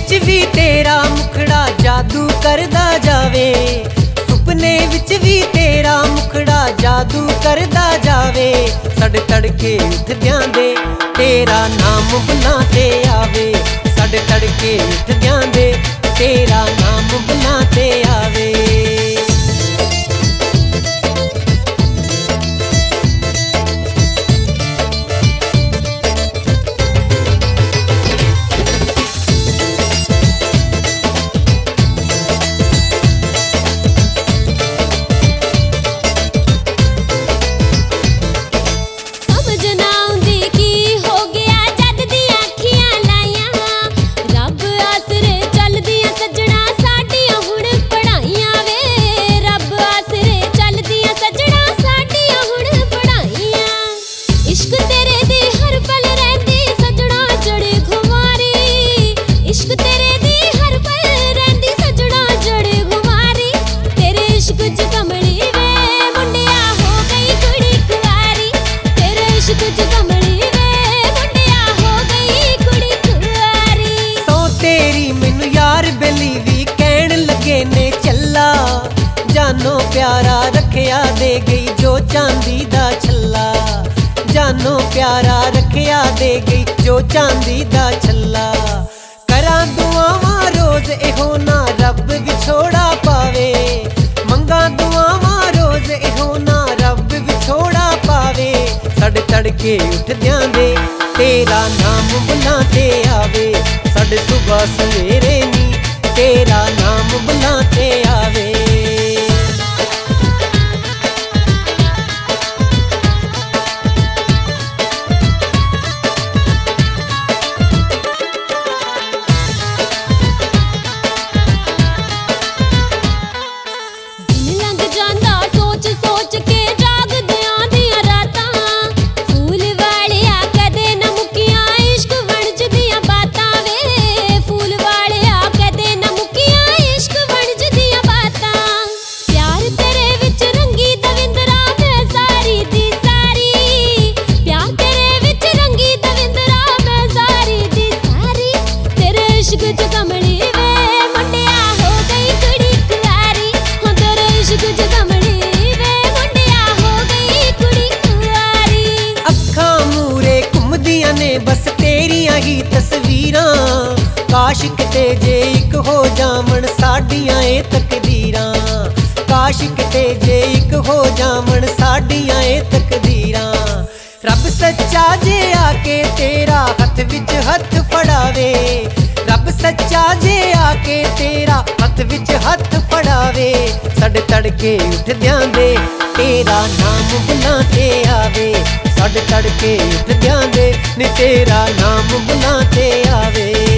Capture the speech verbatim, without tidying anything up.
विच भी तेरा मुखड़ा जादू करदा जावे, सुपने विच भी तेरा मुखड़ा जादू करदा जावे। साडे तड़के उठदियां दे तेरा नाम बुलाते आवे, साडे तड़के उठदियां दे तेरा नाम बुलाते आवे। जानो प्यारा रखिया दे गई जो चांदी दा छल्ला, जानो प्यारा रखिया दे गई जो चांदी दा छल्ला। करा दुआवां रोज इहो ना रब विछोड़ा पावे, मंगा दुआवां रोज इहो ना रब विछोड़ा पावे। साडे तड़के उठदियां दे तेरा नाम बुलाते आवे, साडे सुबह सवेरे नी तेरा नाम बुलाते आवे। बस तेरिया ही तस्वीरां काश किते जे इक हो जावण साडियां ए तकदीरां, काश किते जे इक हो जावण साडियां ए तकदीरां। रब सच्चा जे आके तेरा हथ विच हथ फड़ावे, रब सच्चा जे आके तेरा हथ विच हथ फड़ावे। साडे तड़के उठदियां दे तेरा नाम बुलाते आवे, साडे तड़के उठदियां दे नी तेरा नाम बुलाते आवे।